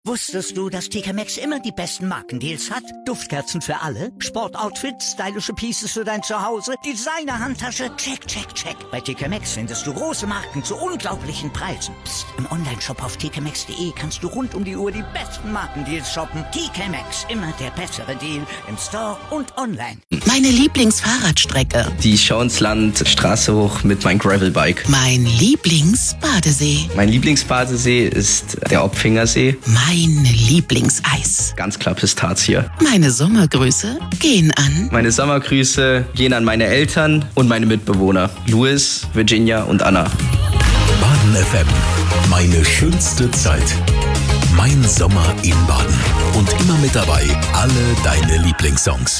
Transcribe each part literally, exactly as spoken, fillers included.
Wusstest du, dass T K Maxx immer die besten Markendeals hat? Duftkerzen für alle, Sportoutfits, stylische Pieces für dein Zuhause, Designer-Handtasche, check, check, check. Bei T K Maxx findest du große Marken zu unglaublichen Preisen. Psst. Im Onlineshop auf t k maxx punkt d e kannst du rund um die Uhr die besten Markendeals shoppen. T K Maxx, immer der bessere Deal im Store und online. Meine Lieblingsfahrradstrecke. Die Schauinsland Straße hoch mit meinem Gravelbike. Mein Lieblingsbadesee. Mein Lieblingsbadesee ist der Opfingersee. Mein Lieblingseis. Ganz klar Pistazie. Meine Sommergrüße gehen an... Meine Sommergrüße gehen an meine Eltern und meine Mitbewohner. Louis, Virginia und Anna. Baden F M. Meine schönste Zeit. Mein Sommer in Baden. Und immer mit dabei alle deine Lieblingssongs.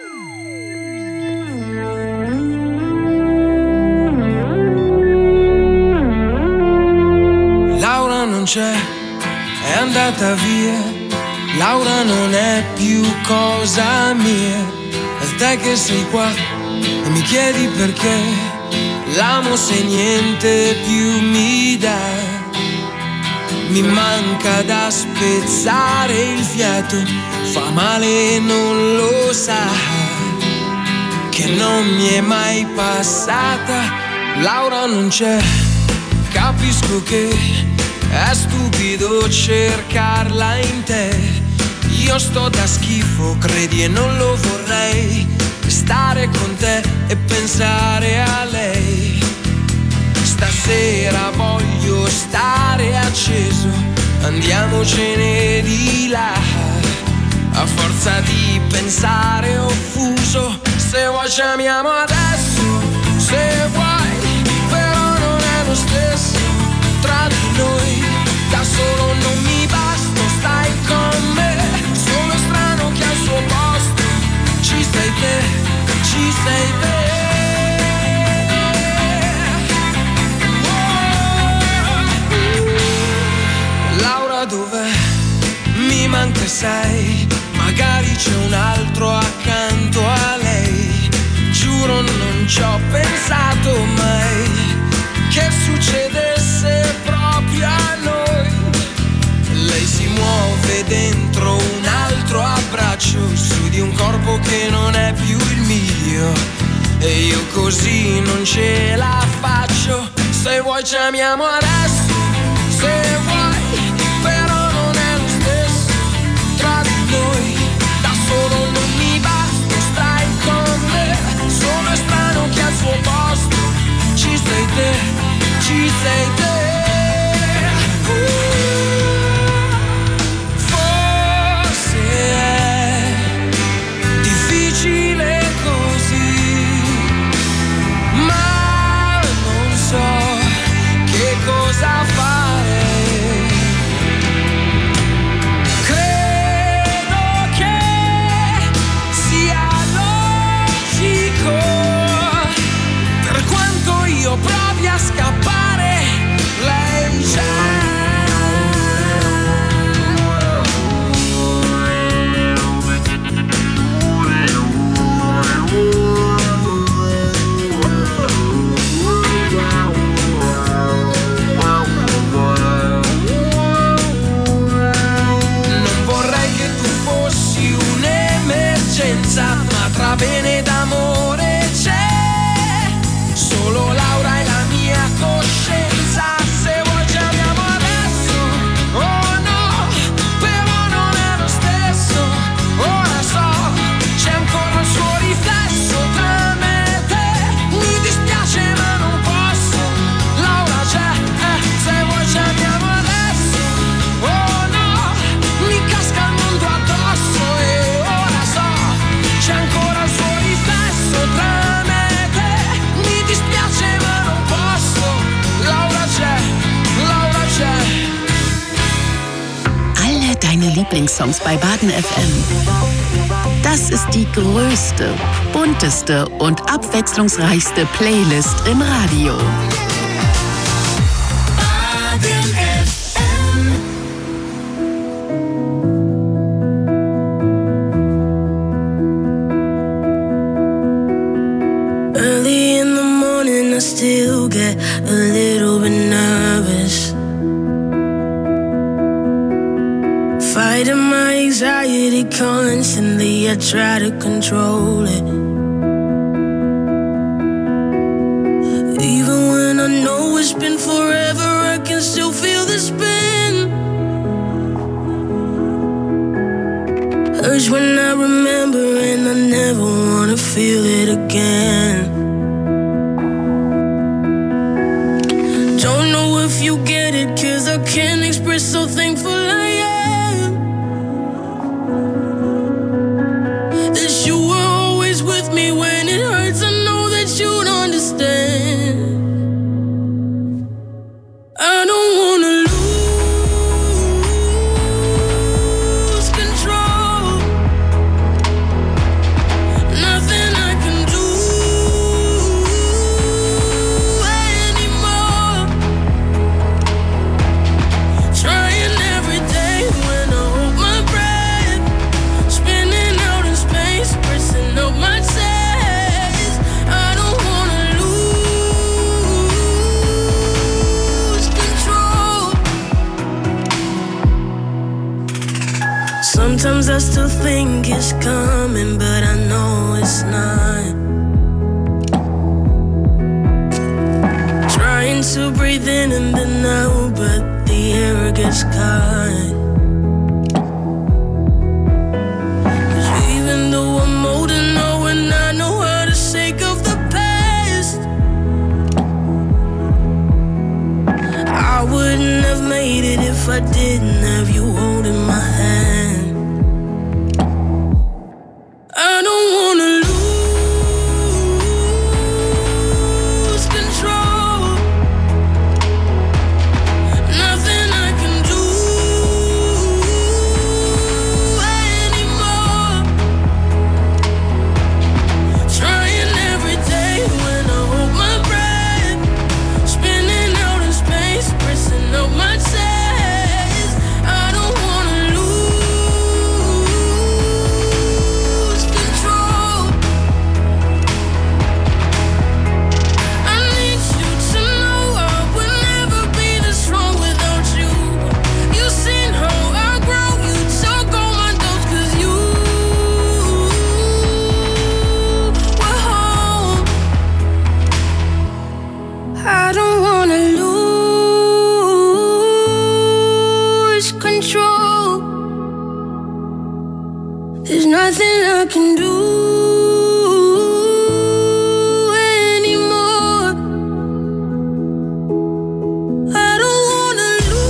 Laura non c'è, è andata via. Laura non è più cosa mia. E te che sei qua e mi chiedi perché. L'amo se niente più mi dà. Mi manca da spezzare il fiato. Fa male e non lo sa. Che non mi è mai passata. Laura non c'è. Capisco che è stupido cercarla in te. Io sto da schifo, credi e non lo vorrei. Stare con te e pensare a lei. Stasera voglio stare acceso. Andiamocene di là. A forza di pensare offuso. Se vuoi ci amiamo adesso. Se vuoi, però non è lo stesso. Tra di noi, da solo non mi basta, stai con me. Sono strano che al suo posto ci sei te, ci sei te. Oh. Laura dov'è? Mi manca sai, magari c'è un altro accanto a lei. Giuro non ci ho pensato mai che succedesse proprio a noi. Lei si muove dentro un altro abbraccio su di un corpo che non è più il mio. E io così non ce la faccio. Se vuoi ci amiamo adesso. Se vuoi, però non è lo stesso. Tra di noi, da solo non mi basta. Stai con me. Sono strano che al suo posto ci sei te, ci sei te. Uh, forse è difficile così, ma non so che cosa fare. Credo che sia logico, per quanto io provi a scappare, lei c'è. Non vorrei che tu fossi un'emergenza, ma tra bene d'amore c'è solo Laura e la mia coscienza. Se vuoi ci amiamo adesso. Oh no, però non è lo stesso. Ora so, c'è ancora il suo riflesso tra me e te. Mi dispiace ma non posso. Laura c'è, eh, se vuoi ci amiamo adesso. Oh no, mi casca il mondo addosso. E ora so, c'è ancora il suo riflesso tra me e te. Mi dispiace ma non posso. Laura c'è, Laura c'è. Alle deine Lieblingssongs bei Baden F M. Das ist die größte, bunteste und abwechslungsreichste Playlist im Radio. Baden F M. Early in the morning I still get a little bit nervous. Fighting my anxiety constantly, I try to control it. Even when I know it's been forever, I can still feel the spin. Hurts when I remember and I never wanna feel it again. Don't know if you get it, 'cause I can't express so thankful I am that you were always with me when it hurts. I know that you'd understand. I don't wanna lose control. Nothing I can do anymore. Trying every day when I hold my breath, spinning out in space, pressing up my chest. I don't wanna lose control. Sometimes I still think it's coming, but I know it's not. Trying to breathe in and then out, but the air gets caught. 'Cause even though I'm older now and I know how to shake off the past, I wouldn't have made it if I didn't have you holding my hand. I don't wanna lose control. Nothing I can do anymore. Trying every day when I hold my breath, spinning out in space, pressing up my chest. I don't wanna lose control. I need you to know I would never be this strong without you. You seen how I grow, you took all my doubts 'cause you were home. I don't wanna lose control. There's nothing I can do anymore. I don't wanna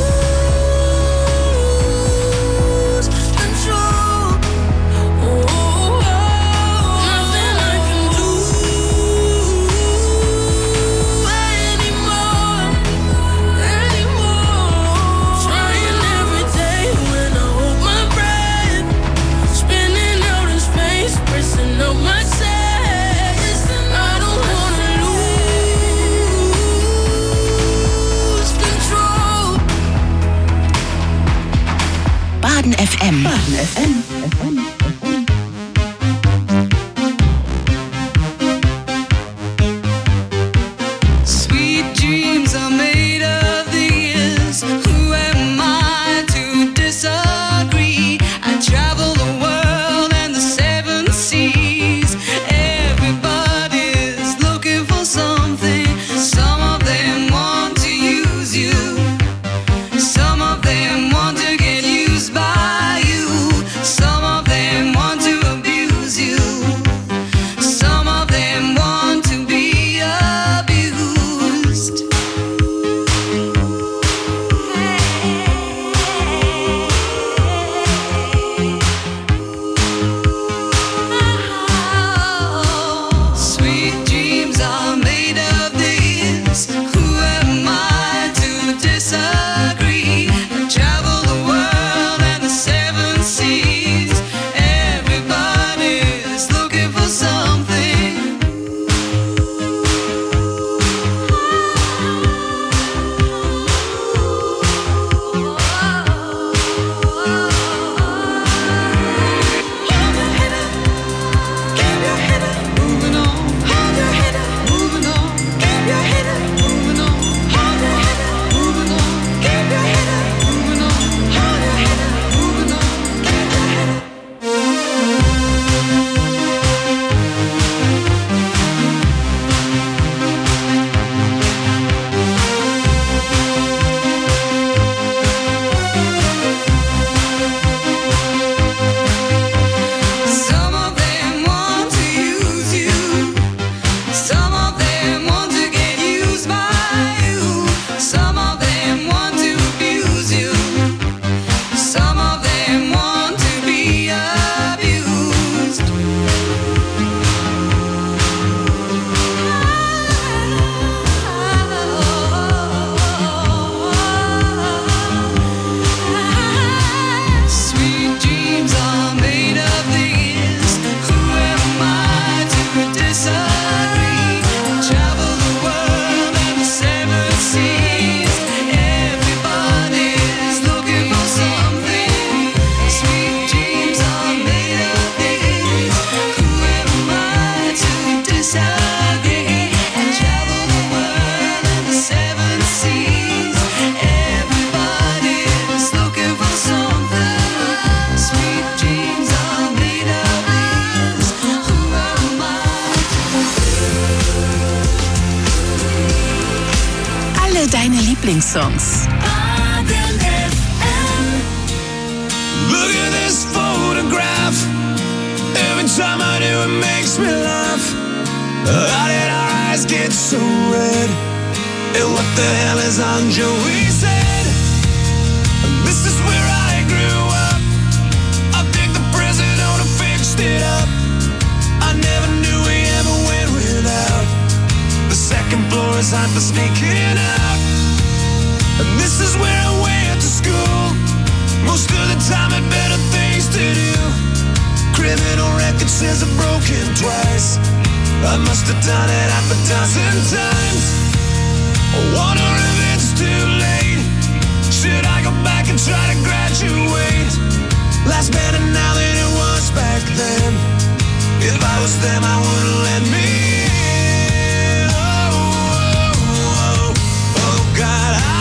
lose control. Oh, nothing I can do anymore, anymore. Trying every day when I hold my breath, spinning out in space, pressing up my chest. I don't wanna lose control. Baden F M. Baden F M. Sweet dreams are made of these. Who am I to disagree? I travel the world and the seven seas. Everybody's looking for something. Some of them want to use you. Some of them want to get used by you. Some of them Lieblingssongs. Look at this photograph. Every time I do, it makes me laugh. How did our eyes get so red? And what the hell is on Joey's head? This is where I grew up. I think the president fixed it up. I never knew we ever went without. The second floor is hot for sneaking out. And this is where I went to school. Most of the time had better things to do. Criminal record says I've broken twice. I must have done it half a dozen times. I wonder if it's too late. Should I go back and try to graduate? Life's better now than it was back then. If I was them, I wouldn't let me in. Oh, oh, oh, oh God, I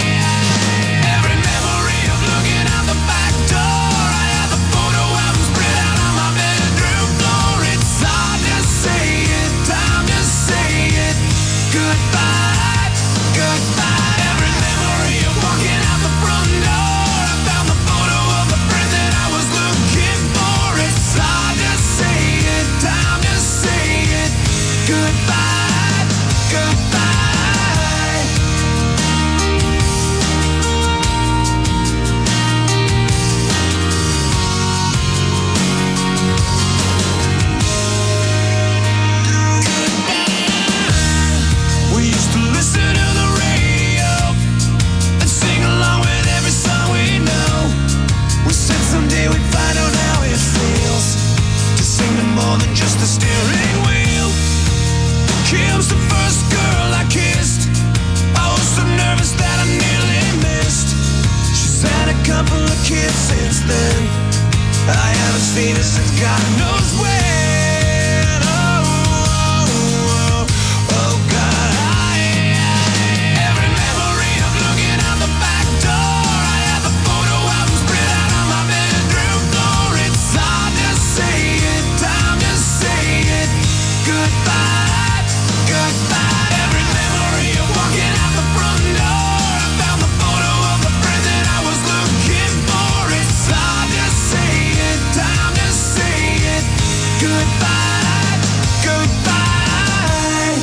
seen it since God knows when. Oh, oh, oh, oh God, I, every memory of looking out the back door. I have the photo album spread out on my bedroom floor. It's hard to say it, time to say it. Goodbye, goodbye. Every memory of walking out the front door. I found the photo of the friend that I was looking for. It's hard to say it, time to say it. Goodbye, goodbye.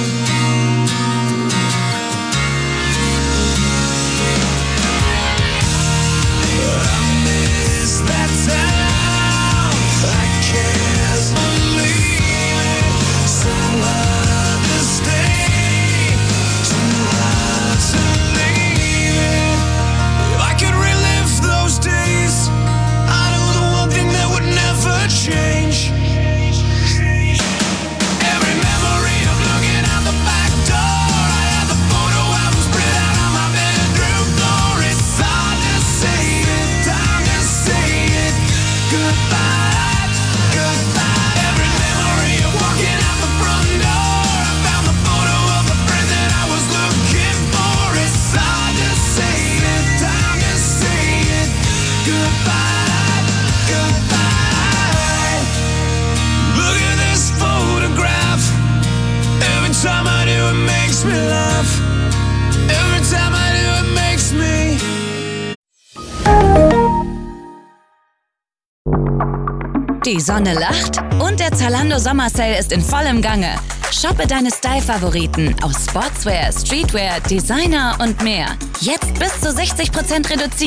I miss that town. I can't believe it. So hard to stay, too hard to leave it. If I could relive those days, I know the one thing that would never change. Every memory of looking out the back door. I have the photo album spread out on my bedroom floor. It's hard to say it, time to say it. Goodbye, goodbye. Every memory of walking out the front door. I found the photo of the friend that I was looking for. It's hard to say it, time to say it. Goodbye, goodbye. Look at this photograph. Every time I do, it makes me laugh. Every time I do, it makes me. Die Sonne lacht und der Zalando Sommer Sale ist in vollem Gange. Shoppe deine Style-Favoriten aus Sportswear, Streetwear, Designer und mehr. Jetzt bis zu sechzig Prozent reduziert.